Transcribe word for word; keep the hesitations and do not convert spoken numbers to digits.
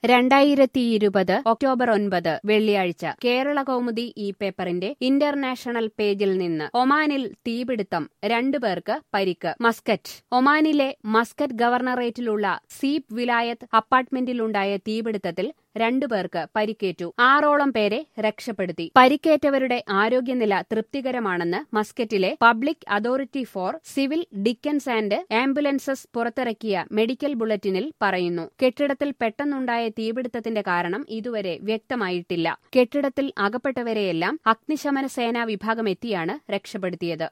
രണ്ടായിരത്തിയിരുപത് ഒക്ടോബർ ഒൻപത് വെള്ളിയാഴ്ച കേരള കൗമുദി ഈ പേപ്പറിന്റെ ഇന്റർനാഷണൽ പേജിൽ നിന്ന് ഒമാനിൽ തീപിടുത്തം രണ്ടുപേർക്ക് പരിക്ക്. മസ്കറ്റ്. ഒമാനിലെ മസ്കറ്റ് ഗവർണറേറ്റിലുള്ള സീപ് വിലായത്ത് അപ്പാർട്ട്മെന്റിലുണ്ടായ തീപിടുത്തത്തിൽ രണ്ടുപേർക്ക് പരിക്കേറ്റു. ആറോളം പേരെ രക്ഷപ്പെടുത്തി. പരിക്കേറ്റവരുടെ ആരോഗ്യനില തൃപ്തികരമാണെന്ന് മസ്കറ്റിലെ public authority for civil defence and ambulances പുറത്തിറക്കിയ മെഡിക്കൽ ബുള്ളറ്റിനിൽ പറയുന്നു. കെട്ടിടത്തിൽ പെട്ടെന്നുണ്ടായ തീപിടുത്തത്തിന്റെ കാരണം ഇതുവരെ വ്യക്തമായിട്ടില്ല. കെട്ടിടത്തിൽ അകപ്പെട്ടവരെയെല്ലാം അഗ്നിശമന സേനാ വിഭാഗം എത്തിയാണ് രക്ഷപ്പെടുത്തിയത്.